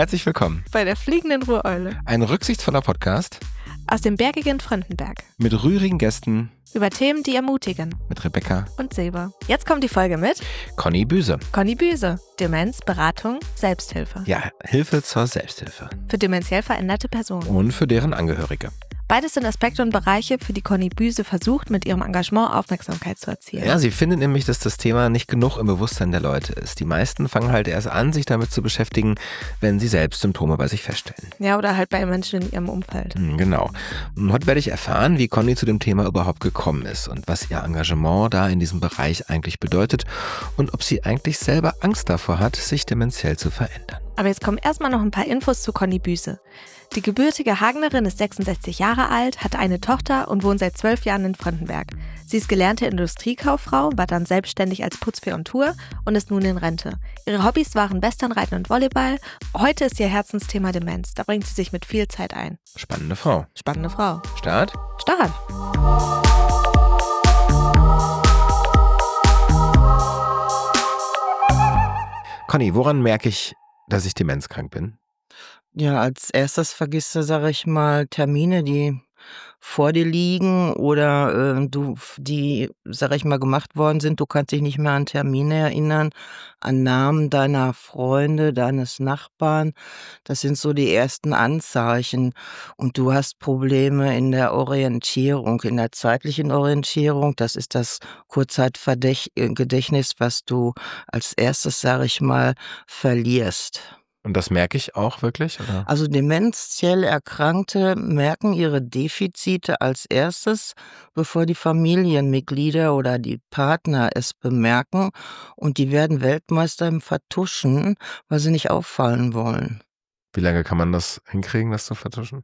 Herzlich willkommen bei der fliegenden Ruhreule. Ein rücksichtsvoller Podcast Aus dem bergigen Fröndenberg. mit rührigen Gästen, Über Themen, die ermutigen. mit Rebecca Und Silber. Jetzt kommt die Folge mit Conny Büse. Conny Büse. Demenz, Beratung, Selbsthilfe. Ja, Hilfe zur Selbsthilfe. Für dementiell veränderte Personen. Und für deren Angehörige. Beides sind Aspekte und Bereiche, für die Conny Büse versucht, mit ihrem Engagement Aufmerksamkeit zu erzielen. Ja, sie findet nämlich, dass das Thema nicht genug im Bewusstsein der Leute ist. Die meisten fangen halt erst an, sich damit zu beschäftigen, wenn sie selbst Symptome bei sich feststellen. Ja, oder halt bei Menschen in ihrem Umfeld. Genau. Und heute werde ich erfahren, wie Conny zu dem Thema überhaupt gekommen ist und was ihr Engagement da in diesem Bereich eigentlich bedeutet und ob sie eigentlich selber Angst davor hat, sich dementiell zu verändern. Aber jetzt kommen erstmal noch ein paar Infos zu Conny Büse. Die gebürtige Hagenerin ist 66 Jahre alt, hat eine Tochter und wohnt seit 12 Jahren in Fröndenberg. Sie ist gelernte Industriekauffrau, war dann selbstständig als Putzfee und Tour und ist nun in Rente. Ihre Hobbys waren Westernreiten und Volleyball. Heute ist ihr Herzensthema Demenz. Da bringt sie sich mit viel Zeit ein. Spannende Frau. Spannende Frau. Start? Start! Conny, woran merke ich, dass ich demenzkrank bin? Ja, als erstes vergisst du, sage ich mal, Termine, die vor dir liegen oder die, sage ich mal, gemacht worden sind. Du kannst dich nicht mehr an Termine erinnern, an Namen deiner Freunde, deines Nachbarn. Das sind so die ersten Anzeichen. Und du hast Probleme in der Orientierung, in der zeitlichen Orientierung. Das ist das Kurzzeitgedächtnis, was du als erstes, sage ich mal, verlierst. Und das merke ich auch wirklich, oder? Also dementiell Erkrankte merken ihre Defizite als erstes, bevor die Familienmitglieder oder die Partner es bemerken, und die werden Weltmeister im Vertuschen, weil sie nicht auffallen wollen. Wie lange kann man das hinkriegen, das zu vertuschen?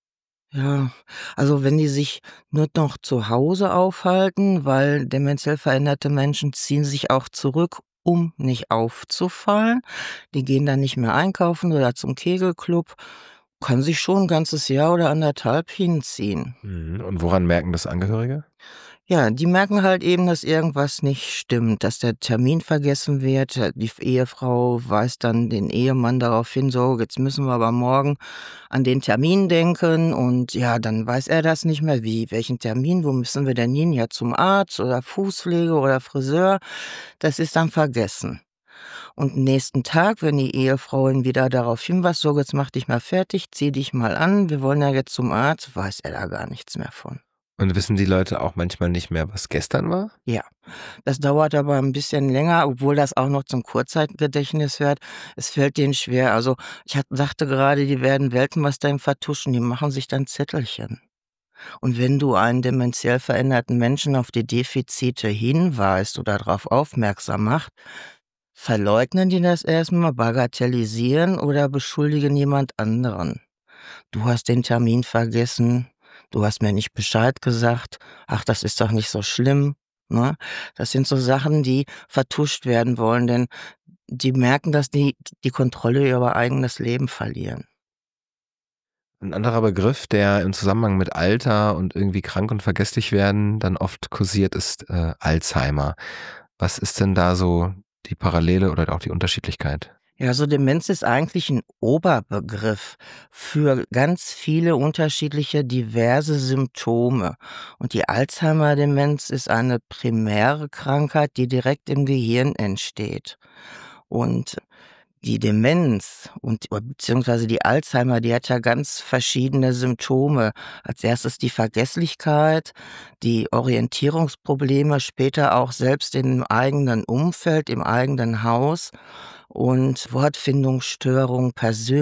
Ja, also wenn die sich nur noch zu Hause aufhalten, weil dementiell veränderte Menschen ziehen sich auch zurück, um nicht aufzufallen. Die gehen dann nicht mehr einkaufen oder zum Kegelclub. Kann sich schon ein ganzes Jahr oder 1,5 hinziehen. Und woran merken das Angehörige? Ja, die merken halt eben, dass irgendwas nicht stimmt, dass der Termin vergessen wird. Die Ehefrau weist dann den Ehemann darauf hin, so, jetzt müssen wir aber morgen an den Termin denken. Und ja, dann weiß er das nicht mehr. Wie, welchen Termin, wo müssen wir denn hin? Ja, zum Arzt oder Fußpflege oder Friseur. Das ist dann vergessen. Und nächsten Tag, wenn die Ehefrau ihn wieder darauf hinweist, so, jetzt mach dich mal fertig, zieh dich mal an, wir wollen ja jetzt zum Arzt, weiß er da gar nichts mehr von. Und wissen die Leute auch manchmal nicht mehr, was gestern war? Ja, das dauert aber ein bisschen länger, obwohl das auch noch zum Kurzzeitgedächtnis wird. Es fällt denen schwer. Also ich dachte gerade, die werden Weltmeister im Vertuschen, die machen sich dann Zettelchen. Und wenn du einen dementiell veränderten Menschen auf die Defizite hinweist oder darauf aufmerksam machst, verleugnen die das erstmal, bagatellisieren oder beschuldigen jemand anderen. Du hast den Termin vergessen, du hast mir nicht Bescheid gesagt, ach, das ist doch nicht so schlimm, ne? Das sind so Sachen, die vertuscht werden wollen, denn die merken, dass die Kontrolle über ihr eigenes Leben verlieren. Ein anderer Begriff, der im Zusammenhang mit Alter und irgendwie krank und vergesslich werden dann oft kursiert, ist Alzheimer. Was ist denn da so die Parallele oder auch die Unterschiedlichkeit? Ja, so Demenz ist eigentlich ein Oberbegriff für ganz viele unterschiedliche, diverse Symptome. Und die Alzheimer-Demenz ist eine primäre Krankheit, die direkt im Gehirn entsteht. Und die Demenz beziehungsweise die Alzheimer, die hat ja ganz verschiedene Symptome. Als erstes die Vergesslichkeit, die Orientierungsprobleme, später auch selbst im eigenen Umfeld, im eigenen Haus. Und Wortfindungsstörungen,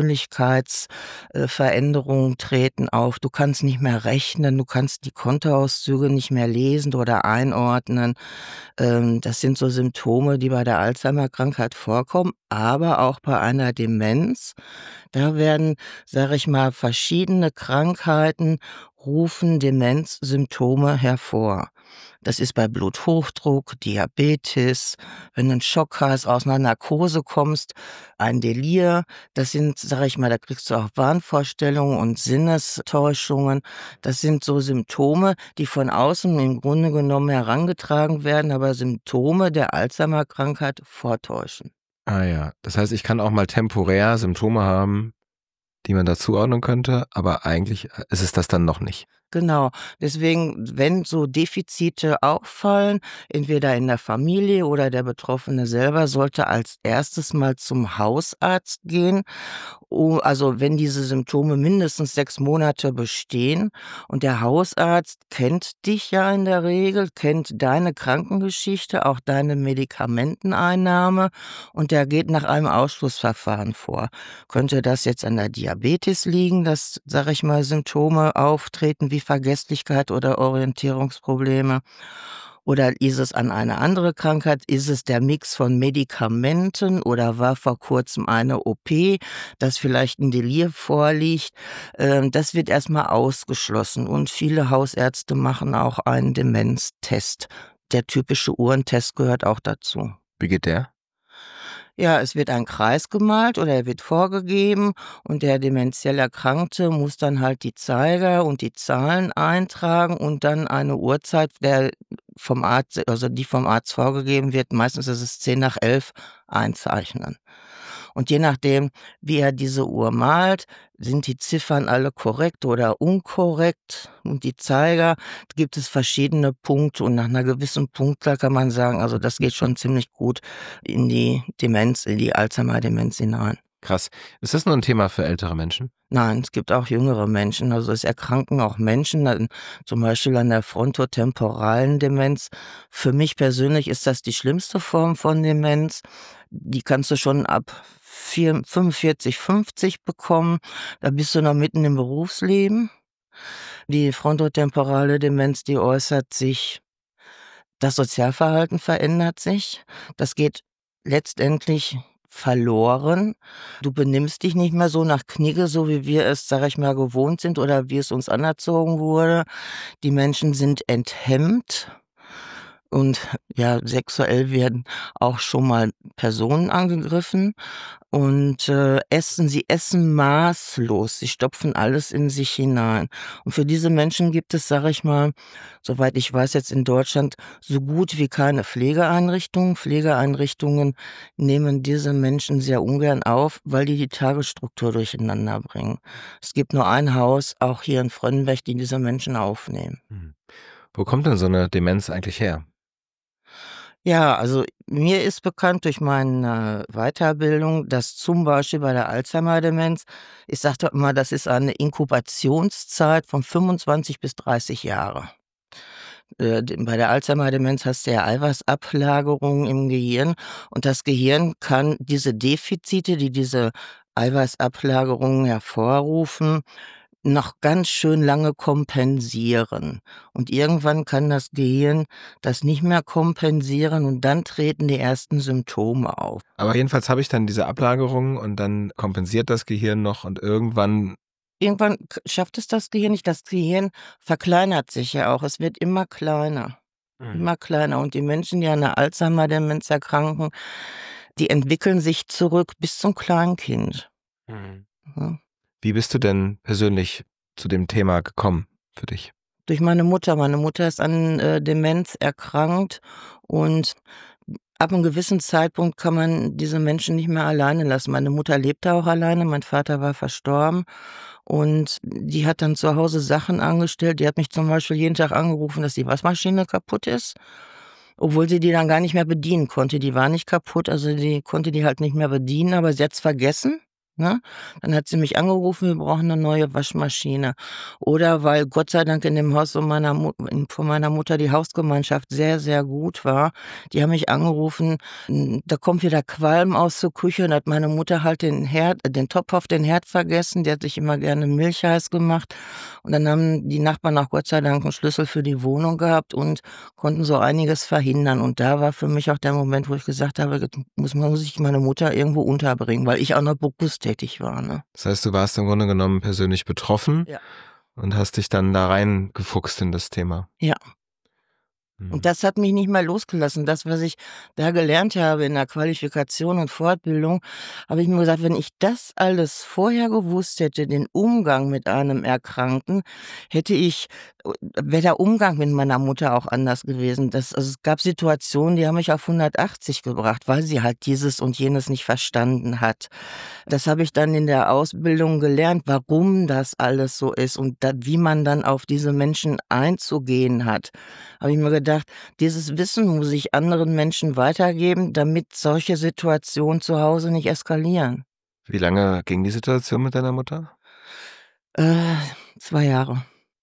Persönlichkeitsveränderungen treten auf. Du kannst nicht mehr rechnen, du kannst die Kontoauszüge nicht mehr lesen oder einordnen. Das sind so Symptome, die bei der Alzheimer-Krankheit vorkommen, aber auch bei einer Demenz. Da werden, sage ich mal, verschiedene Krankheiten rufen Demenzsymptome hervor. Das ist bei Bluthochdruck, Diabetes, wenn du 'n Schock hast, aus 'ner Narkose kommst, ein Delir. Das sind, sage ich mal, da kriegst du auch Wahnvorstellungen und Sinnestäuschungen. Das sind so Symptome, die von außen im Grunde genommen herangetragen werden, aber Symptome der Alzheimer-Krankheit vortäuschen. Ah ja, das heißt, ich kann auch mal temporär Symptome haben, die man da zuordnen könnte, aber eigentlich ist es das dann noch nicht. Genau. Deswegen, wenn so Defizite auffallen, entweder in der Familie oder der Betroffene selber sollte als erstes mal zum Hausarzt gehen. Also, wenn diese Symptome mindestens 6 Monate bestehen und der Hausarzt kennt dich ja in der Regel, kennt deine Krankengeschichte, auch deine Medikamenteneinnahme und der geht nach einem Ausschlussverfahren vor. Könnte das jetzt an der Diabetes liegen, dass, sage ich mal, Symptome auftreten wie Vergesslichkeit oder Orientierungsprobleme? Oder ist es an eine andere Krankheit? Ist es der Mix von Medikamenten oder war vor Kurzem eine OP, dass vielleicht ein Delir vorliegt? Das wird erst mal ausgeschlossen und viele Hausärzte machen auch einen Demenztest. Der typische Uhrentest gehört auch dazu. Wie geht der? Ja, es wird ein Kreis gemalt oder er wird vorgegeben und der dementiell Erkrankte muss dann halt die Zeiger und die Zahlen eintragen und dann eine Uhrzeit, die vom Arzt vorgegeben wird, meistens ist es 10 nach 11, einzeichnen. Und je nachdem, wie er diese Uhr malt, sind die Ziffern alle korrekt oder unkorrekt und die Zeiger, gibt es verschiedene Punkte und nach einer gewissen Punktzahl kann man sagen, also das geht schon ziemlich gut in die Demenz, in die Alzheimer-Demenz hinein. Krass. Ist das nur ein Thema für ältere Menschen? Nein, es gibt auch jüngere Menschen, also es erkranken auch Menschen, zum Beispiel an der frontotemporalen Demenz. Für mich persönlich ist das die schlimmste Form von Demenz. Die kannst du schon ab 45, 50 bekommen. Da bist du noch mitten im Berufsleben. Die frontotemporale Demenz, die äußert sich, das Sozialverhalten verändert sich. Das geht letztendlich verloren. Du benimmst dich nicht mehr so nach Knigge, so wie wir es, sage ich mal, gewohnt sind oder wie es uns anerzogen wurde. Die Menschen sind enthemmt. Und ja, sexuell werden auch schon mal Personen angegriffen und sie essen maßlos. Sie stopfen alles in sich hinein. Und für diese Menschen gibt es, sage ich mal, soweit ich weiß, jetzt in Deutschland so gut wie keine Pflegeeinrichtungen. Pflegeeinrichtungen nehmen diese Menschen sehr ungern auf, weil die Tagesstruktur durcheinander bringen. Es gibt nur ein Haus, auch hier in Frönnenberg, die diese Menschen aufnehmen. Wo kommt denn so eine Demenz eigentlich her? Ja, also mir ist bekannt durch meine Weiterbildung, dass zum Beispiel bei der Alzheimer-Demenz, ich sage immer, das ist eine Inkubationszeit von 25 bis 30 Jahre. Bei der Alzheimer-Demenz hast du ja Eiweißablagerungen im Gehirn und das Gehirn kann diese Defizite, die diese Eiweißablagerungen hervorrufen, noch ganz schön lange kompensieren. Und irgendwann kann das Gehirn das nicht mehr kompensieren und dann treten die ersten Symptome auf. Aber jedenfalls habe ich dann diese Ablagerung und dann kompensiert das Gehirn noch und irgendwann. Irgendwann schafft es das Gehirn nicht. Das Gehirn verkleinert sich ja auch. Es wird immer kleiner, immer kleiner. Und die Menschen, die an der Alzheimer-Demenz erkranken, die entwickeln sich zurück bis zum Kleinkind. Ja. Wie bist du denn persönlich zu dem Thema gekommen für dich? Durch meine Mutter. Meine Mutter ist an Demenz erkrankt und ab einem gewissen Zeitpunkt kann man diese Menschen nicht mehr alleine lassen. Meine Mutter lebte auch alleine, mein Vater war verstorben und die hat dann zu Hause Sachen angestellt. Die hat mich zum Beispiel jeden Tag angerufen, dass die Waschmaschine kaputt ist, obwohl sie die dann gar nicht mehr bedienen konnte. Die war nicht kaputt, also die konnte die halt nicht mehr bedienen, aber sie hat's vergessen. Ne? Dann hat sie mich angerufen, wir brauchen eine neue Waschmaschine. Oder weil Gott sei Dank in dem Haus von meiner Mutter die Hausgemeinschaft sehr, sehr gut war, die haben mich angerufen, da kommt wieder Qualm aus der Küche und hat meine Mutter halt den Topf auf den Herd vergessen, die hat sich immer gerne Milch heiß gemacht und dann haben die Nachbarn auch Gott sei Dank einen Schlüssel für die Wohnung gehabt und konnten so einiges verhindern und da war für mich auch der Moment, wo ich gesagt habe, muss ich meine Mutter irgendwo unterbringen, weil ich auch noch berufstätig war. Ne? Das heißt, du warst im Grunde genommen persönlich betroffen Ja. und hast dich dann da reingefuchst in das Thema. Ja. Und das hat mich nicht mehr losgelassen. Das, was ich da gelernt habe in der Qualifikation und Fortbildung, habe ich mir gesagt, wenn ich das alles vorher gewusst hätte, den Umgang mit einem Erkrankten, wäre der Umgang mit meiner Mutter auch anders gewesen. Also es gab Situationen, die haben mich auf 180 gebracht, weil sie halt dieses und jenes nicht verstanden hat. Das habe ich dann in der Ausbildung gelernt, warum das alles so ist und wie man dann auf diese Menschen einzugehen hat. Habe ich mir gedacht, dieses Wissen muss ich anderen Menschen weitergeben, damit solche Situationen zu Hause nicht eskalieren. Wie lange ging die Situation mit deiner Mutter? 2 Jahre.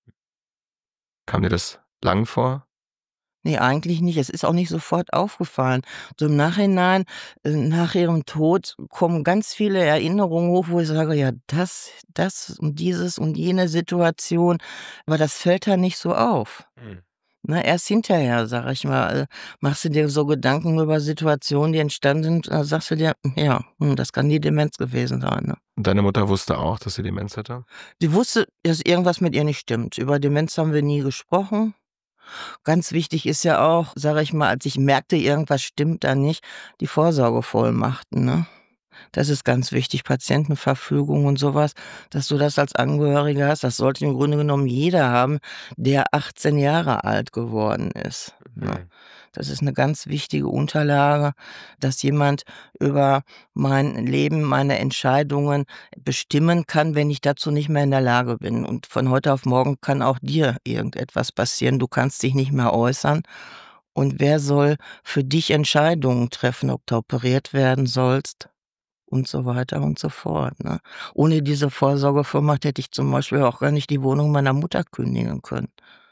Kam dir das lang vor? Ne, eigentlich nicht. Es ist auch nicht sofort aufgefallen. So im Nachhinein, nach ihrem Tod kommen ganz viele Erinnerungen hoch, wo ich sage: „Ja, das und dieses und jene Situation“, aber das fällt da nicht so auf. Ne, erst hinterher, sage ich mal, machst du dir so Gedanken über Situationen, die entstanden sind, sagst du dir: „Ja, das kann die Demenz gewesen sein“, ne? Und deine Mutter wusste auch, dass sie Demenz hatte? Sie wusste, dass irgendwas mit ihr nicht stimmt. Über Demenz haben wir nie gesprochen. Ganz wichtig ist ja auch, sage ich mal, als ich merkte, irgendwas stimmt da nicht, die Vorsorgevollmachten, ne? Das ist ganz wichtig, Patientenverfügung und sowas, dass du das als Angehöriger hast. Das sollte im Grunde genommen jeder haben, der 18 Jahre alt geworden ist, ne? Das ist 'ne ganz wichtige Unterlage, dass jemand über mein Leben, meine Entscheidungen bestimmen kann, wenn ich dazu nicht mehr in der Lage bin. Und von heute auf morgen kann auch dir irgendetwas passieren. Du kannst dich nicht mehr äußern. Und wer soll für dich Entscheidungen treffen, ob du operiert werden sollst? Und so weiter und so fort, ne? Ohne diese Vorsorgevollmacht hätte ich zum Beispiel auch gar nicht die Wohnung meiner Mutter kündigen können,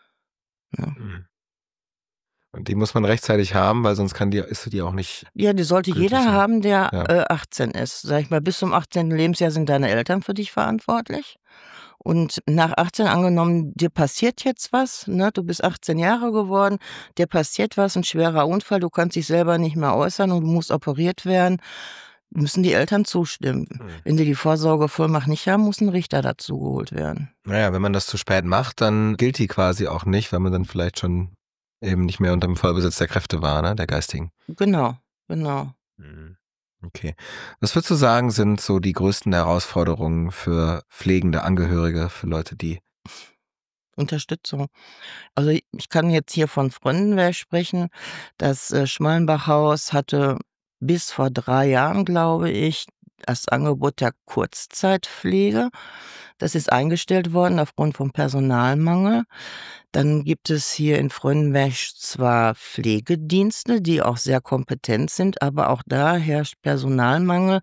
ne? Mhm. Und die muss man rechtzeitig haben, weil sonst ist die auch nicht Ja, die sollte gültig, jeder ja. haben, der, Ja. 18 ist. Sage ich mal, bis zum 18. Lebensjahr sind deine Eltern für dich verantwortlich. Und nach 18 angenommen, dir passiert jetzt was, ne? Du bist 18 Jahre geworden, dir passiert was, 'n schwerer Unfall, du kannst dich selber nicht mehr äußern und du musst operiert werden, müssen die Eltern zustimmen. Wenn die die Vorsorgevollmacht nicht haben, muss 'n Richter dazugeholt werden. Na ja, wenn man das zu spät macht, dann gilt die quasi auch nicht, weil man dann vielleicht schon eben nicht mehr unter dem Vollbesitz der Kräfte war, ne, der geistigen. Genau, genau. Okay. Was würdest du sagen, sind so die größten Herausforderungen für pflegende Angehörige, für Leute, die Unterstützung. Also, ich kann jetzt hier von Fröndenberg sprechen. Das, Schmallenbach-Haus hatte bis vor 3 Jahren, glaube ich, das Angebot der Kurzzeitpflege. Das ist eingestellt worden aufgrund vom Personalmangel. Dann gibt es hier in Fröndenberg zwar Pflegedienste, die auch sehr kompetent sind, aber auch da herrscht Personalmangel,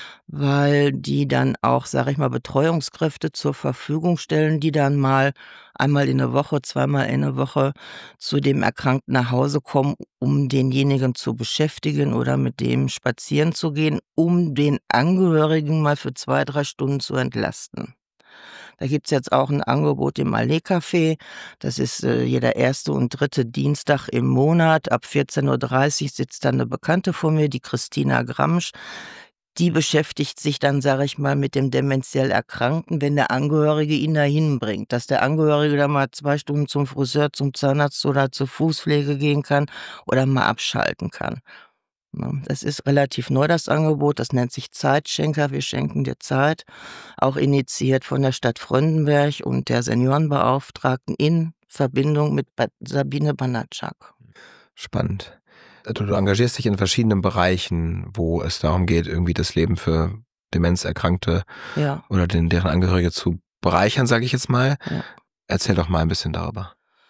weil die dann auch, sage ich mal, Betreuungskräfte zur Verfügung stellen, die dann mal einmal in der Woche, zweimal in der Woche zu dem Erkrankten nach Hause kommen, um denjenigen zu beschäftigen oder mit dem spazieren zu gehen, um den Angehörigen mal für 2, 3 Stunden zu entlasten. Da gibt's jetzt auch 'n Angebot im Allee-Café. Das ist, jeder 1. und 3. Dienstag im Monat. Ab 14:30 sitzt da 'ne Bekannte von mir, die Christina Gramsch. Die beschäftigt sich dann, sage ich mal, mit dem demenziell Erkrankten, wenn der Angehörige ihn dahin bringt. Dass der Angehörige dann mal 2 Stunden zum Friseur, zum Zahnarzt oder zur Fußpflege gehen kann oder mal abschalten kann, ne? Das ist relativ neu, das Angebot. Das nennt sich Zeitschenker. Wir schenken dir Zeit. Auch initiiert von der Stadt Fröndenberg und der Seniorenbeauftragten in Verbindung mit Sabine Banatschak. spannend. Du engagierst dich in verschiedenen Bereichen, wo es darum geht, irgendwie das Leben für Demenzerkrankte Ja, oder deren Angehörige zu bereichern, sage ich jetzt mal. ja. Erzähl doch mal ein bisschen darüber.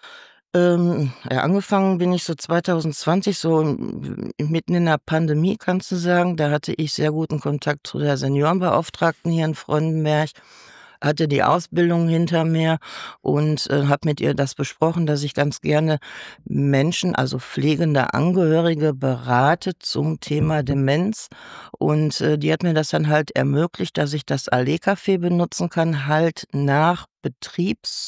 Ja, angefangen bin ich so 2020, so mitten in der Pandemie, kannst du sagen. Da hatte ich sehr guten Kontakt zu der Seniorenbeauftragten hier in Fröndenberg, hatte die Ausbildung hinter mir und, habe mit ihr das besprochen, dass ich ganz gerne Menschen, also pflegende Angehörige berate zum Thema Demenz. Und, die hat mir das dann halt ermöglicht, dass ich das Allee-Café benutzen kann, halt nach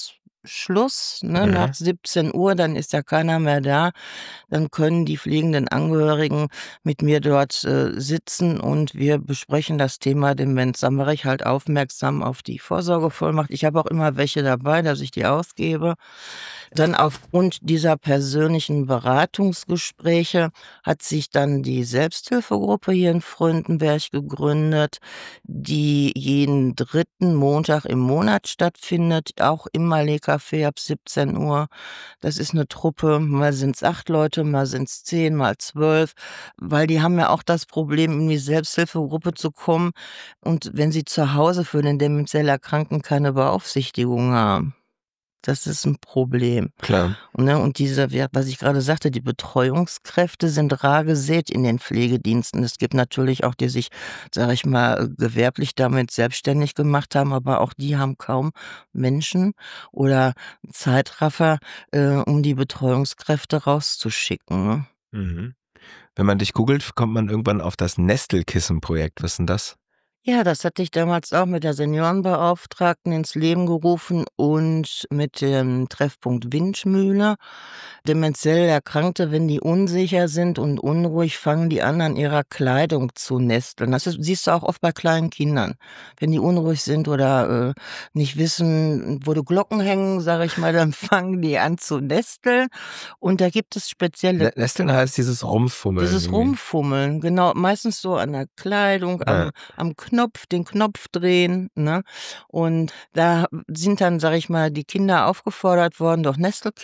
Schluss, ne, nach Mhm. 17 Uhr, dann ist ja keiner mehr da. Dann können die pflegenden Angehörigen mit mir dort, sitzen und wir besprechen das Thema Demenz. Da mache ich halt aufmerksam auf die Vorsorgevollmacht. Ich habe auch immer welche dabei, dass ich die ausgebe. Dann aufgrund dieser persönlichen Beratungsgespräche hat sich dann die Selbsthilfegruppe hier in Fröndenberg gegründet, die jeden 3. Montag im Monat stattfindet, auch im Malé-Café ab 17 Uhr. Das ist 'ne Truppe, mal sind's 8 Leute, mal sind's 10, mal 12, weil die haben ja auch das Problem, in die Selbsthilfegruppe zu kommen und wenn sie zu Hause für den demenziell Erkrankten keine Beaufsichtigung haben. Das ist 'n Problem, Klar. ne? Und diese was ich grade sagte, die Betreuungskräfte sind rar gesät in den Pflegediensten. Es gibt natürlich auch, die sich, sage ich mal, gewerblich damit selbstständig gemacht haben, aber auch die haben kaum Menschen oder Zeitraffer, um die Betreuungskräfte rauszuschicken, ne? Mhm. Wenn man dich googelt, kommt man irgendwann auf das Nestelkissen-Projekt. Was ist denn das? Ja, das hatte ich damals auch mit der Seniorenbeauftragten ins Leben gerufen und mit dem Treffpunkt Windmühle. Demenziell Erkrankte, wenn die unsicher sind und unruhig, fangen die an, an ihrer Kleidung zu nesteln. Siehst du auch oft bei kleinen Kindern. Wenn die unruhig sind oder nicht wissen, wo die Glocken hängen, sage ich mal, dann fangen die an zu nesteln. Und da gibt es spezielle Nesteln heißt dieses Rumfummeln dieses irgendwie. Rumfummeln, genau, meistens so an der Kleidung, Ja. am Knopf, den Knopf drehen, ne? Und da sind dann, sage ich mal, die Kinder aufgefordert worden, doch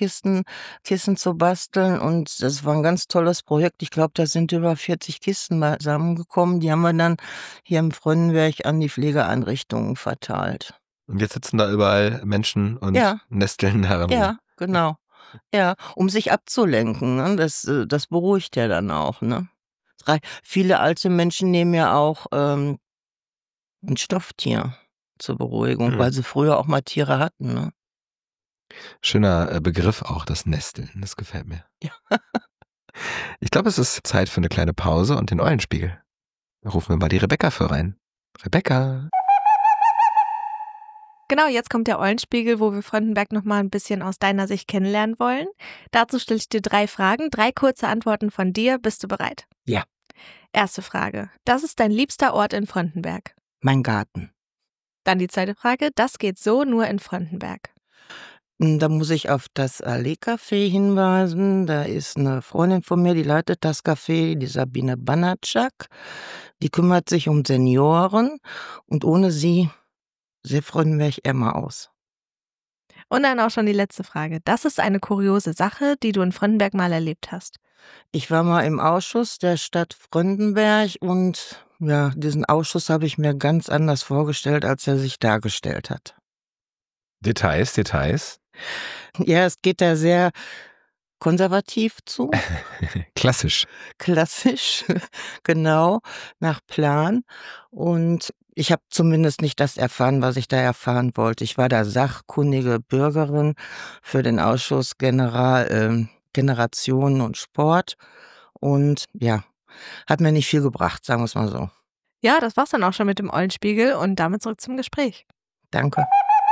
Kissen zu basteln und das war 'n ganz tolles Projekt. Ich glaube, da sind über 40 Kisten mal zusammengekommen. Die haben wir dann hier im Frönnenberg an die Pflegeeinrichtungen verteilt. Und jetzt sitzen da überall Menschen und Ja, nesteln daran rum. ja, genau. Ja, um sich abzulenken, ne? Das beruhigt ja dann auch, ne? Viele alte Menschen nehmen ja auch, 'n Stofftier zur Beruhigung, Mhm. weil sie früher auch mal Tiere hatten, ne? Schöner Begriff auch, das Nesteln. Das gefällt mir. Ja. Ich glaube, es ist Zeit für eine kleine Pause und den Eulenspiegel. Da rufen wir mal die Rebecca für rein. Rebecca. Genau, jetzt kommt der Eulenspiegel, wo wir Fröndenberg noch mal ein bisschen aus deiner Sicht kennenlernen wollen. Dazu stelle ich dir 3 Fragen, 3 kurze Antworten von dir. Bist du bereit? Ja. Erste Frage: Das ist dein liebster Ort in Fröndenberg? Mein Garten. Dann die zweite Frage: Das geht so nur in Fröndenberg? Da muss ich auf das Allee-Café hinweisen. Da ist 'ne Freundin von mir, die leitet das Café, die Sabine Banatschak. Die kümmert sich um Senioren und ohne sie sähe Frönnenberg ärmer aus. Und dann auch schon die letzte Frage: Das ist eine kuriose Sache, die du in Fröndenberg mal erlebt hast? Ich war mal im Ausschuss der Stadt Fröndenberg und ja, diesen Ausschuss habe ich mir ganz anders vorgestellt, als er sich dargestellt hat. Details, Details. Ja, es geht da sehr konservativ zu, Klassisch. klassisch, genau, nach Plan. Und ich habe zumindest nicht das erfahren, was ich da erfahren wollte. Ich war da sachkundige Bürgerin für den Ausschuss Generationen und Sport und ja, hat mir nicht viel gebracht, sagen wir's mal so. Ja, das war's dann auch schon mit dem Eulenspiegel und damit zurück zum Gespräch. Danke.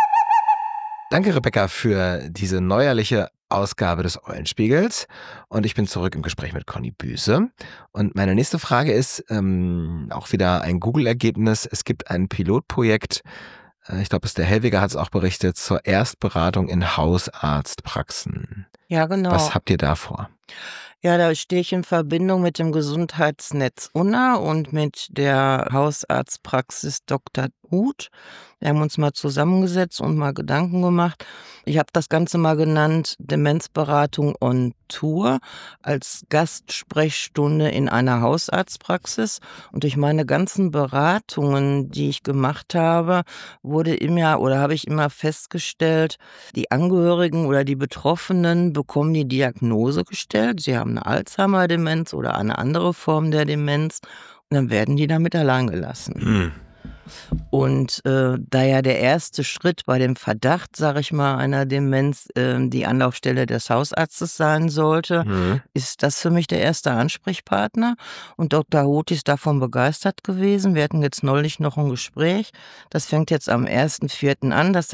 Danke, Rebecca, für diese neuerliche Ausgabe des Eulenspiegels. Und ich bin zurück im Gespräch mit Conny Büse. Und meine nächste Frage ist auch wieder ein Google-Ergebnis. Es gibt ein Pilotprojekt, ich glaube, der Hellweger hat es auch berichtet, zur Erstberatung in Hausarztpraxen. Ja, genau. Was habt ihr da vor? Ja, da stehe ich in Verbindung mit dem Gesundheitsnetz Unna und mit der Hausarztpraxis Dr. Huth. Wir haben uns mal zusammengesetzt und mal Gedanken gemacht. Ich habe das Ganze mal genannt Demenzberatung on Tour als Gastsprechstunde in einer Hausarztpraxis. Und durch meine ganzen Beratungen, die ich gemacht habe, habe ich immer festgestellt, die Angehörigen oder die Betroffenen bekommen die Diagnose gestellt. Sie haben eine Alzheimer-Demenz oder eine andere Form der Demenz und dann werden die damit allein gelassen. Und da ja der erste Schritt bei dem Verdacht, sage ich mal, einer Demenz die Anlaufstelle des Hausarztes sein sollte, ist das für mich der erste Ansprechpartner. Und Dr. Huth ist davon begeistert gewesen. Wir hatten jetzt neulich noch ein Gespräch. Das fängt jetzt am 1.4. an, dass das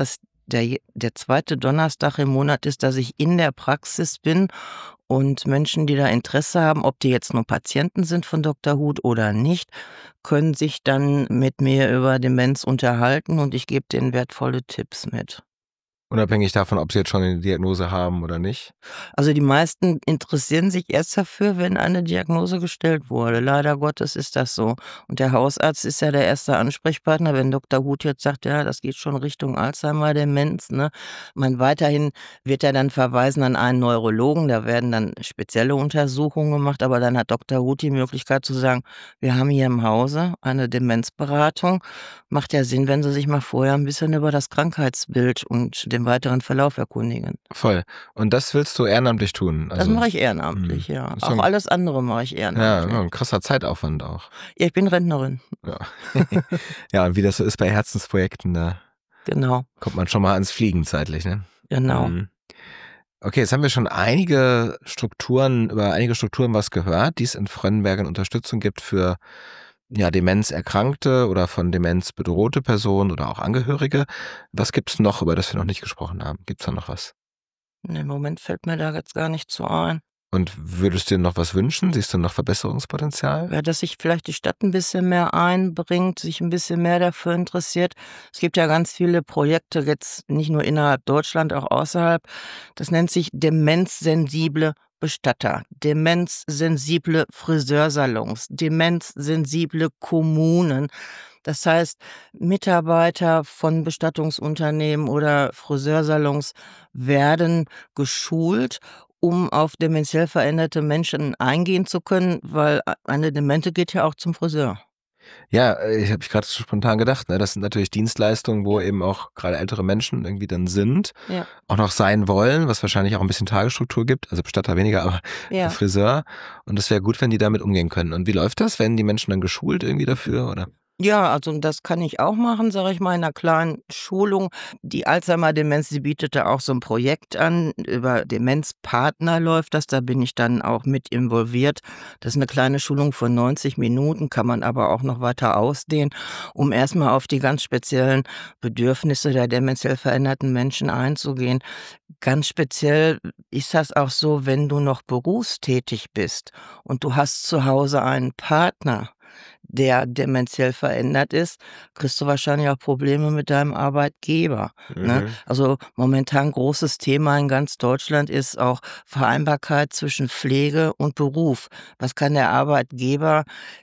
der zweite Donnerstag im Monat ist, dass ich in der Praxis bin und Menschen, die da Interesse haben, ob die jetzt nur Patienten sind von Dr. Huth oder nicht, können sich dann mit mir über Demenz unterhalten und ich gebe denen wertvolle Tipps mit. Unabhängig davon, ob sie jetzt schon eine Diagnose haben oder nicht? Also die meisten interessieren sich erst dafür, wenn eine Diagnose gestellt wurde. Leider Gottes ist das so. Und der Hausarzt ist ja der erste Ansprechpartner, wenn Dr. Huth jetzt sagt, ja, das geht schon Richtung Alzheimer-Demenz, ne? Weiterhin wird er dann verweisen an einen Neurologen, da werden dann spezielle Untersuchungen gemacht, aber dann hat Dr. Huth die Möglichkeit zu sagen, wir haben hier im Hause eine Demenzberatung. Macht ja Sinn, wenn Sie sich mal vorher ein bisschen über das Krankheitsbild und den weiteren Verlauf erkundigen. Voll. Und das willst du ehrenamtlich tun? Das mache ich ehrenamtlich, ja. ist Auch alles andere mache ich ja, ehrenamtlich. ein krasser Zeitaufwand auch. Ja, ich bin Rentnerin. Ja. Ja, und wie das so ist bei Herzensprojekten, da Genau, kommt man schon mal ans Fliegen zeitlich, ne? genau. Mhm. Okay, jetzt haben wir schon über einige Strukturen was gehört, die es in Frönnenberg Unterstützung gibt für Demenzerkrankte oder von Demenz bedrohte Personen oder auch Angehörige. Was gibt's noch, über das wir noch nicht gesprochen haben? Gibt's da noch was? Ne, im Moment fällt mir da jetzt gar nichts so ein. Und würdest du dir noch was wünschen? Siehst du noch Verbesserungspotenzial? Ja, dass sich vielleicht die Stadt ein bisschen mehr einbringt, sich ein bisschen mehr dafür interessiert. Es gibt ja ganz viele Projekte, jetzt nicht nur innerhalb Deutschland, auch außerhalb. Das nennt sich demenzsensible Bestatter, demenzsensible Friseursalons, demenzsensible Kommunen. Das heißt, Mitarbeiter von Bestattungsunternehmen oder Friseursalons werden geschult, um auf dementiell veränderte Menschen eingehen zu können, weil eine Demente geht ja auch zum Friseur. Ja, ich habe gerade so spontan gedacht, ne? Das sind natürlich Dienstleistungen, wo eben auch gerade ältere Menschen irgendwie dann sind, Ja, auch noch sein wollen, was wahrscheinlich auch ein bisschen Tagesstruktur gibt, also Bestatter weniger, aber ja. Friseur. Und es wäre gut, wenn die damit umgehen können. Und wie läuft das? Werden die Menschen dann geschult irgendwie dafür, oder? Ja, also das kann ich auch machen, sage ich mal, in 'ner kleinen Schulung. Die Alzheimer-Demenz, die bietet da auch so 'n Projekt an. Über Demenzpartner läuft das, da bin ich dann auch mit involviert. Das ist 'ne kleine Schulung von 90 Minuten, kann man aber auch noch weiter ausdehnen, um erst mal auf die ganz speziellen Bedürfnisse der demenziell veränderten Menschen einzugehen. Ganz speziell ist das auch so, wenn du noch berufstätig bist und du hast zu Hause einen Partner, der dementiell verändert ist, kriegst du wahrscheinlich auch Probleme mit deinem Arbeitgeber, ne? Mhm. Also, momentan großes Thema in ganz Deutschland ist auch Vereinbarkeit zwischen Pflege und Beruf. Was kann der Arbeitgeber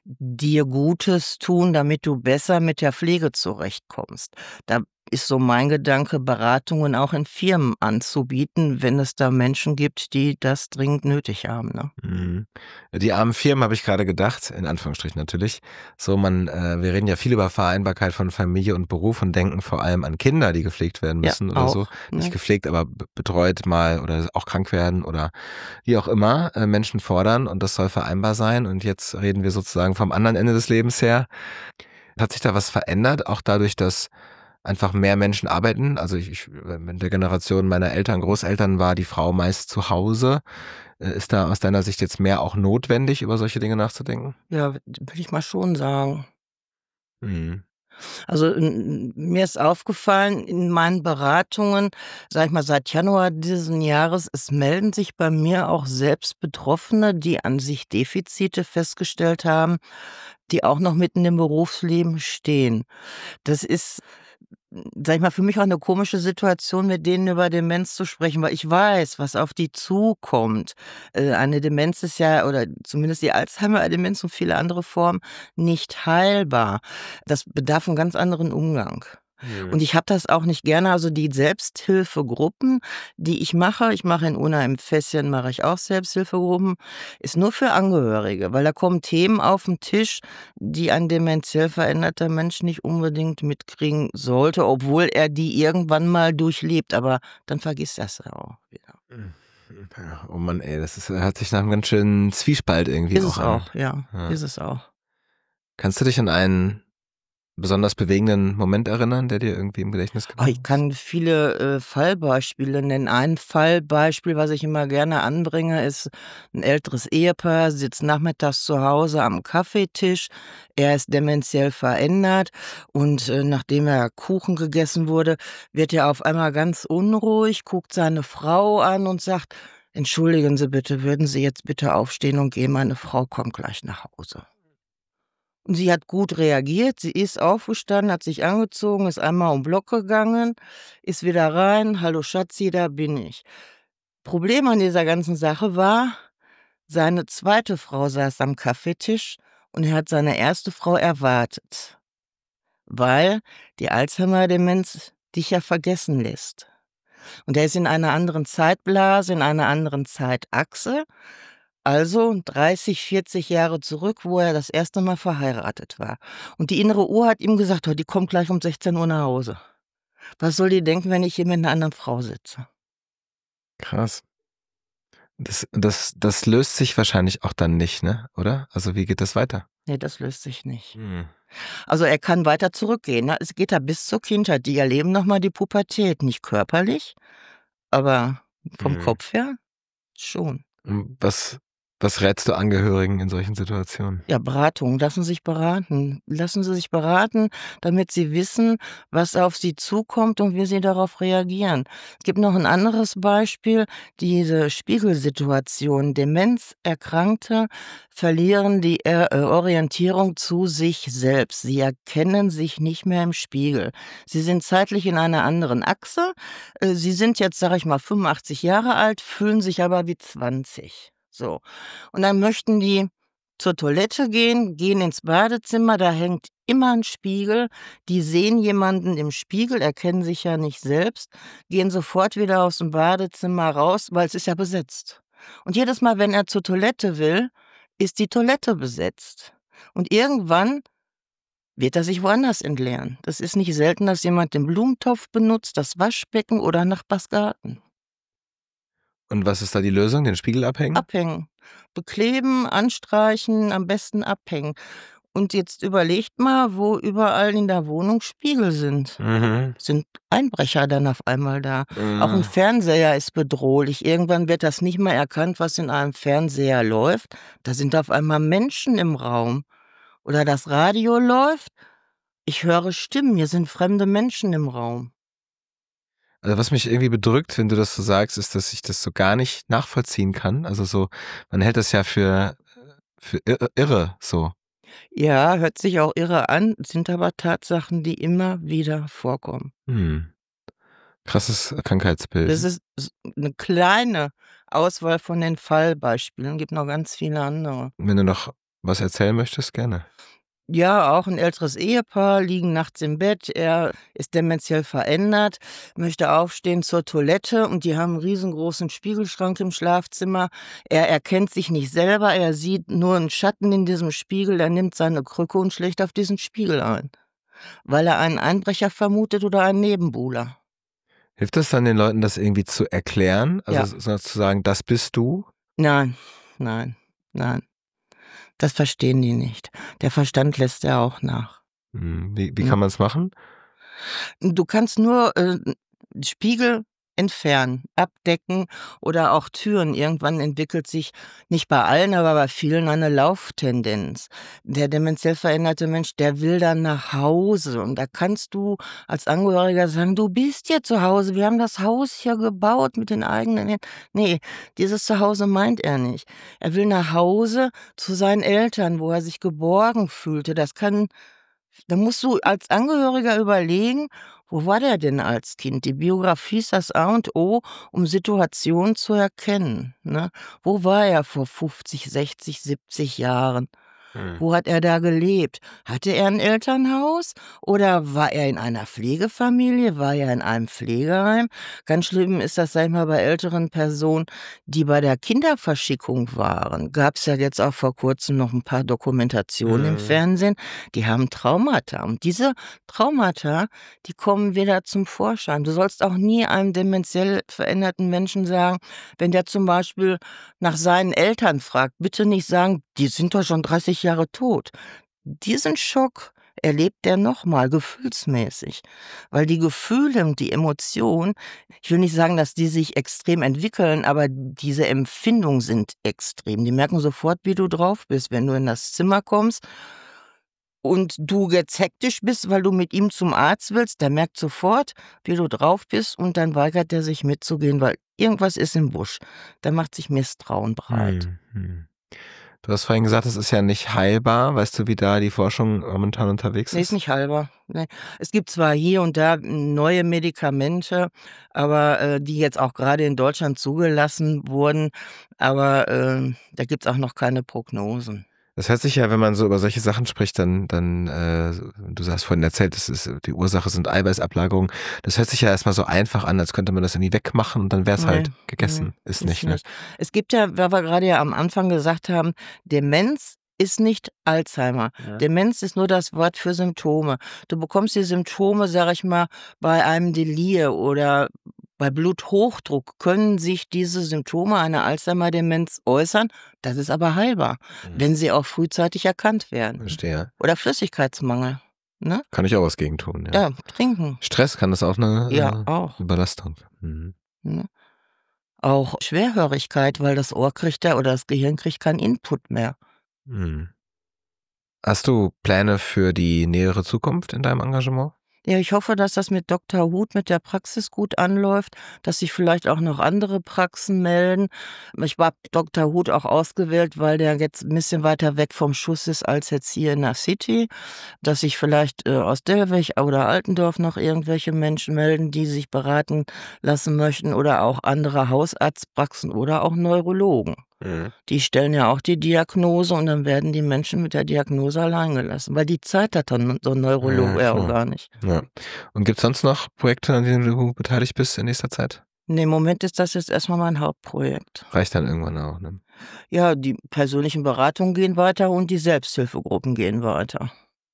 dir Gutes tun, damit du besser mit der Pflege zurechtkommst? Da ist so mein Gedanke, Beratungen auch in Firmen anzubieten, wenn es da Menschen gibt, die das dringend nötig haben, ne? Mhm. Die armen Firmen, habe ich gerade gedacht, in Anführungsstrichen natürlich. So, wir reden ja viel über Vereinbarkeit von Familie und Beruf und denken vor allem an Kinder, die gepflegt werden Ja, müssen oder so. auch, Nicht ne? gepflegt, aber betreut mal oder auch krank werden oder wie auch immer, Menschen fordern und das soll vereinbar sein. Und jetzt reden wir sozusagen vom anderen Ende des Lebens her. Hat sich da was verändert, auch dadurch, dass einfach mehr Menschen arbeiten? Also in der Generation meiner Eltern, Großeltern war die Frau meist zu Hause. Ist da aus deiner Sicht jetzt mehr auch notwendig, über solche Dinge nachzudenken? Ja, würde ich mal schon sagen. Mhm. Also, mir ist aufgefallen in meinen Beratungen, sage ich mal, seit Januar diesen Jahres, es melden sich bei mir auch selbst Betroffene, die an sich Defizite festgestellt haben, die auch noch mitten im Berufsleben stehen. Das ist, sage ich mal, für mich auch 'ne komische Situation, mit denen über Demenz zu sprechen, weil ich weiß, was auf die zukommt. Eine Demenz ist ja oder zumindest die Alzheimer-Demenz und viele andere Formen nicht heilbar. Das bedarf 'n ganz anderen Umgang. Mhm. Und ich habe das auch nicht gerne, also die Selbsthilfegruppen, die ich mache in Unna im Fässchen mache ich auch Selbsthilfegruppen, ist nur für Angehörige, weil da kommen Themen auf 'n Tisch, die ein dementiell veränderter Mensch nicht unbedingt mitkriegen sollte, obwohl er die irgendwann mal durchlebt, aber dann vergisst er's ja auch wieder. Mhm. Ja, oh Mann, ey, hört sich nach einem ganz schönen Zwiespalt irgendwie Ist auch es an. auch, ja, Ja. ist es auch. Kannst du dich an einen besonders bewegenden Moment erinnern, der dir irgendwie im Gedächtnis Ich geblieben ist? kann viele Fallbeispiele nennen. Ein Fallbeispiel, was ich immer gerne anbringe, ist ein älteres Ehepaar, sitzt nachmittags zu Hause am Kaffeetisch. Er ist dementiell verändert und nachdem er Kuchen gegessen wurde, wird er auf einmal ganz unruhig, guckt seine Frau an und sagt: „Entschuldigen Sie bitte, würden Sie jetzt bitte aufstehen und gehen? Meine Frau kommt gleich nach Hause.“ Und sie hat gut reagiert. Sie ist aufgestanden, hat sich angezogen, ist einmal um 'n Block gegangen, ist wieder rein: „Hallo Schatzi, da bin ich.“ Problem an dieser ganzen Sache war, seine zweite Frau saß am Kaffeetisch und er hat seine erste Frau erwartet, weil die Alzheimer-Demenz dich ja vergessen lässt. Und er ist in einer anderen Zeitblase, in einer anderen Zeitachse, also 30, 40 Jahre zurück, wo er das erste Mal verheiratet war. Und die innere Uhr hat ihm gesagt: „Oh, die kommt gleich um 16 Uhr nach Hause. Was soll die denken, wenn ich hier mit 'ner anderen Frau sitze?“ Krass. Das löst sich wahrscheinlich auch dann nicht, ne, oder? Also, wie geht das weiter? Ne, das löst sich nicht. Mhm. Also, er kann weiter zurückgehen, ne? Es geht da bis zur Kindheit. Die erleben noch mal die Pubertät, nicht körperlich, aber vom Mhm. Kopf her schon. Was rätst du Angehörigen in solchen Situationen? Ja, Beratung. Lassen Sie sich beraten. Lassen Sie sich beraten, damit Sie wissen, was auf Sie zukommt und wie Sie darauf reagieren. Es gibt noch ein anderes Beispiel, diese Spiegelsituation. Demenzerkrankte verlieren die Orientierung zu sich selbst. Sie erkennen sich nicht mehr im Spiegel. Sie sind zeitlich in einer anderen Achse. Sie sind jetzt, sage ich mal, 85 Jahre alt, fühlen sich aber wie 20. So. Und dann möchten die zur Toilette gehen, gehen ins Badezimmer, da hängt immer 'n Spiegel. Die sehen jemanden im Spiegel, erkennen sich ja nicht selbst, gehen sofort wieder aus'm Badezimmer raus, weil es ist ja besetzt. Und jedes Mal, wenn er zur Toilette will, ist die Toilette besetzt. Und irgendwann wird er sich woanders entleeren. Das ist nicht selten, dass jemand den Blumentopf benutzt, das Waschbecken oder Nachbars Garten. Und was ist da die Lösung? Den Spiegel abhängen? Abhängen, bekleben, anstreichen, am besten abhängen. Und jetzt überlegt mal, wo überall in der Wohnung Spiegel sind. Mhm. Sind Einbrecher dann auf einmal da? Auch 'n Äh, Fernseher ist bedrohlich. Irgendwann wird das nicht mehr erkannt, was in einem Fernseher läuft. Da sind auf einmal Menschen im Raum. Oder das Radio läuft, ich höre Stimmen, hier sind fremde Menschen im Raum. also, was mich irgendwie bedrückt, wenn du das so sagst, ist, dass ich das so gar nicht nachvollziehen kann. Also, so man hält das ja für irre so. Ja, hört sich auch irre an, sind aber Tatsachen, die immer wieder vorkommen. Mhm. Krasses Krankheitsbild. Das ist 'ne kleine Auswahl von den Fallbeispielen, gibt noch ganz viele andere. Wenn du noch was erzählen möchtest, gerne. Ja, auch 'n älteres Ehepaar, liegen nachts im Bett. Er ist dementiell verändert, möchte aufstehen zur Toilette und die haben 'n riesengroßen Spiegelschrank im Schlafzimmer. Er erkennt sich nicht selber, er sieht nur 'n Schatten in diesem Spiegel. Er nimmt seine Krücke und schlägt auf diesen Spiegel ein, weil er einen Einbrecher vermutet oder einen Nebenbuhler. Hilft das dann den Leuten, das irgendwie zu erklären? Also, Ja, so zu sagen: „Das bist du?“ nein, nein, nein. Das verstehen die nicht. Der Verstand lässt ja auch nach, Wie ne? kann man's machen? Du kannst nur, Spiegel entfernen, abdecken oder auch Türen. Irgendwann entwickelt sich, nicht bei allen, aber bei vielen, eine Lauftendenz. Der dementiell veränderte Mensch, der will dann nach Hause und da kannst du als Angehöriger sagen: „Du bist ja zu Hause, wir haben das Haus hier gebaut mit den eigenen Händen.“ Ne, dieses Zuhause meint er nicht. Er will nach Hause zu seinen Eltern, wo er sich geborgen fühlte. Da musst du als Angehöriger überlegen, wo war der denn als Kind? Die Biografie ist das A und O, um Situationen zu erkennen, ne? Wo war er vor 50, 60, 70 Jahren? Mhm. Wo hat er da gelebt? Hatte er 'n Elternhaus oder war er in einer Pflegefamilie? War er in einem Pflegeheim? Ganz schlimm ist das, sage ich mal, bei älteren Personen, die bei der Kinderverschickung waren. Gab's ja jetzt auch vor Kurzem noch 'n paar Dokumentationen im Mhm. Fernsehen, die haben Traumata. Und diese Traumata, die kommen wieder zum Vorschein. Du sollst auch nie einem dementiell veränderten Menschen sagen, wenn der zum Beispiel nach seinen Eltern fragt, bitte nicht sagen: „Die sind doch schon 30 Jahre tot.“ Diesen Schock erlebt der nochmal, gefühlsmäßig. Weil die Gefühle und die Emotionen, ich will nicht sagen, dass die sich extrem entwickeln, aber diese Empfindungen sind extrem. Die merken sofort, wie du drauf bist, wenn du in das Zimmer kommst und du jetzt hektisch bist, weil du mit ihm zum Arzt willst, der merkt sofort, wie du drauf bist und dann weigert er sich mitzugehen, weil irgendwas ist im Busch. Da macht sich Misstrauen breit. Du hast vorhin gesagt, es ist ja nicht heilbar. Weißt du, wie da die Forschung momentan unterwegs Nee, ist? ist nicht heilbar. Nee. Es gibt zwar hier und da neue Medikamente, aber die jetzt auch gerade in Deutschland zugelassen wurden, aber da gibt's auch noch keine Prognosen. Das hört sich ja, wenn man so über solche Sachen spricht, dann du hast vorhin erzählt, die Ursache sind Eiweißablagerungen. Das hört sich ja erstmal so einfach an, als könnte man das irgendwie wegmachen und dann wäre es halt gegessen. Ist nicht, ne? Es gibt ja, weil wir gerade ja am Anfang gesagt haben, Demenz ist nicht Alzheimer. Ja. Demenz ist nur das Wort für Symptome. Du bekommst die Symptome, sag ich mal, bei einem Delir oder bei Bluthochdruck können sich diese Symptome einer Alzheimer-Demenz äußern. Das ist aber heilbar, wenn sie auch frühzeitig erkannt werden. Verstehe. Oder Flüssigkeitsmangel. Ne? Kann ich auch was gegen tun, ja. Ja, trinken. Stress kann das auch eine auch. Überlastung. Mhm. Ne? Auch Schwerhörigkeit, weil das Ohr kriegt ja oder das Gehirn kriegt keinen Input mehr. Mhm. Hast du Pläne für die nähere Zukunft in deinem Engagement? Ja, ich hoffe, dass das mit Dr. Huth mit der Praxis gut anläuft, dass sich vielleicht auch noch andere Praxen melden. Ich habe Dr. Huth auch ausgewählt, weil der jetzt ein bisschen weiter weg vom Schuss ist als jetzt hier in der City, dass sich vielleicht aus Dellwig oder Altendorf noch irgendwelche Menschen melden, die sich beraten lassen möchten oder auch andere Hausarztpraxen oder auch Neurologen. Die stellen ja auch die Diagnose und dann werden die Menschen mit der Diagnose allein gelassen, weil die Zeit hat dann so ein Neurologe ja auch gar nicht. Ja. Und gibt es sonst noch Projekte, an denen du beteiligt bist in nächster Zeit? Nee, im Moment ist das jetzt erstmal mein Hauptprojekt. Reicht dann irgendwann auch, ne? Ja, die persönlichen Beratungen gehen weiter und die Selbsthilfegruppen gehen weiter.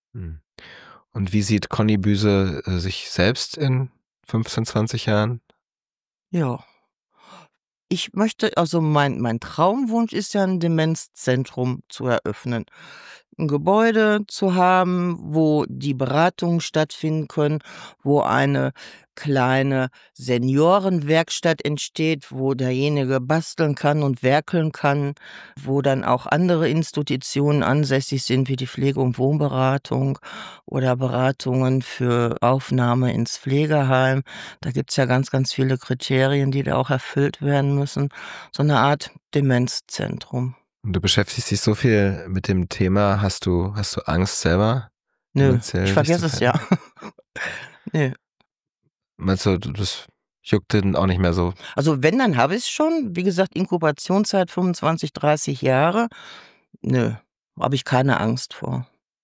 Und wie sieht Conny Büse sich selbst in 15, 20 Jahren? Ja. Ich möchte, also mein Traumwunsch ist ja, ein Demenzzentrum zu eröffnen. Ein Gebäude zu haben, wo die Beratungen stattfinden können, wo eine kleine Seniorenwerkstatt entsteht, wo derjenige basteln kann und werkeln kann, wo dann auch andere Institutionen ansässig sind, wie die Pflege- und Wohnberatung oder Beratungen für Aufnahme ins Pflegeheim. Da gibt's ja ganz, ganz viele Kriterien, die da auch erfüllt werden müssen. So eine Art Demenzzentrum. Und du beschäftigst dich so viel mit dem Thema, hast du Angst selber? Nö, Finanziell ich vergesse es ja. Nö. Meinst du, das juckt denn auch nicht mehr so? Also wenn, dann habe ich's schon. Wie gesagt, Inkubationszeit 25, 30 Jahre. Nö, habe ich keine Angst vor.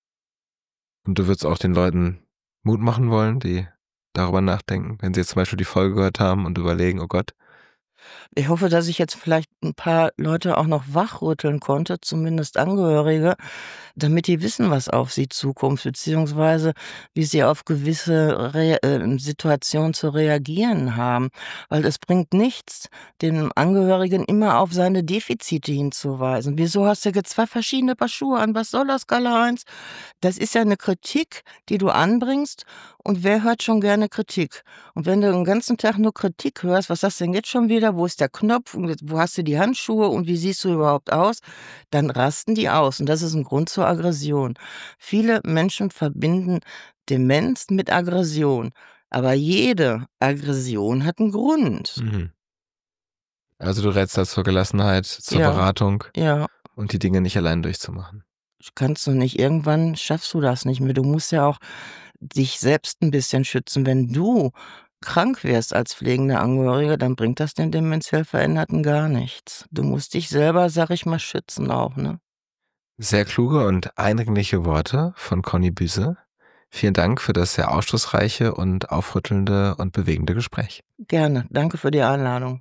Und du würdest auch den Leuten Mut machen wollen, die darüber nachdenken, wenn sie jetzt zum Beispiel die Folge gehört haben und überlegen, oh Gott. Ich hoffe, dass ich jetzt vielleicht ein paar Leute auch noch wachrütteln konnte, zumindest Angehörige, damit die wissen, was auf sie zukommt, beziehungsweise wie sie auf gewisse Situationen zu reagieren haben. Weil es bringt nichts, den Angehörigen immer auf seine Defizite hinzuweisen. Wieso hast du jetzt 2 verschiedene Paar Schuhe an? Was soll das, Karl-Heinz? Das ist ja eine Kritik, die du anbringst. Und wer hört schon gerne Kritik? Und wenn du den ganzen Tag nur Kritik hörst, was hast du denn jetzt schon wieder? Wo ist der Knopf? Und wo hast du die Handschuhe? Und wie siehst du überhaupt aus? Dann rasten die aus. Und das ist ein Grund zur Aggression. Viele Menschen verbinden Demenz mit Aggression. Aber jede Aggression hat einen Grund. Also du rätst da zur Gelassenheit, zur Ja. Beratung Ja. und die Dinge nicht allein durchzumachen. Kannst du nicht. Irgendwann schaffst du das nicht mehr. Du musst ja auch dich selbst ein bisschen schützen. Wenn du krank wirst als pflegender Angehöriger, dann bringt das den dementiell Veränderten gar nichts. Du musst dich selber, sag ich mal, schützen auch, ne? Sehr kluge und eindringliche Worte von Conny Büse. Vielen Dank für das sehr aufschlussreiche und aufrüttelnde und bewegende Gespräch. Gerne. Danke für die Einladung.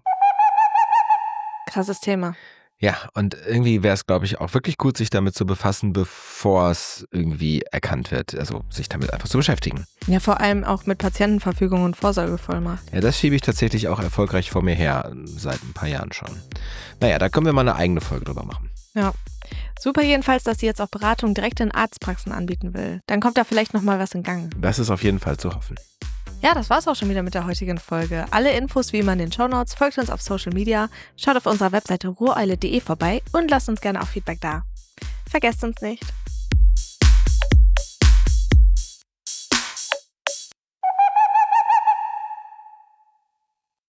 Krasses Thema. Ja, und irgendwie wäre es, glaube ich, auch wirklich gut, sich damit zu befassen, bevor es irgendwie erkannt wird. Also sich damit einfach zu beschäftigen. Ja, vor allem auch mit Patientenverfügung und Vorsorgevollmacht. Ja, das schiebe ich tatsächlich auch erfolgreich vor mir her, seit ein paar Jahren schon. Naja, da können wir mal eine eigene Folge drüber machen. Ja. Super jedenfalls, dass sie jetzt auch Beratung direkt in Arztpraxen anbieten will. Dann kommt da vielleicht nochmal was in Gang. Das ist auf jeden Fall zu hoffen. Ja, das war's auch schon wieder mit der heutigen Folge. Alle Infos wie immer in den Shownotes, folgt uns auf Social Media, schaut auf unserer Webseite rureule.de vorbei und lasst uns gerne auch Feedback da. Vergesst uns nicht.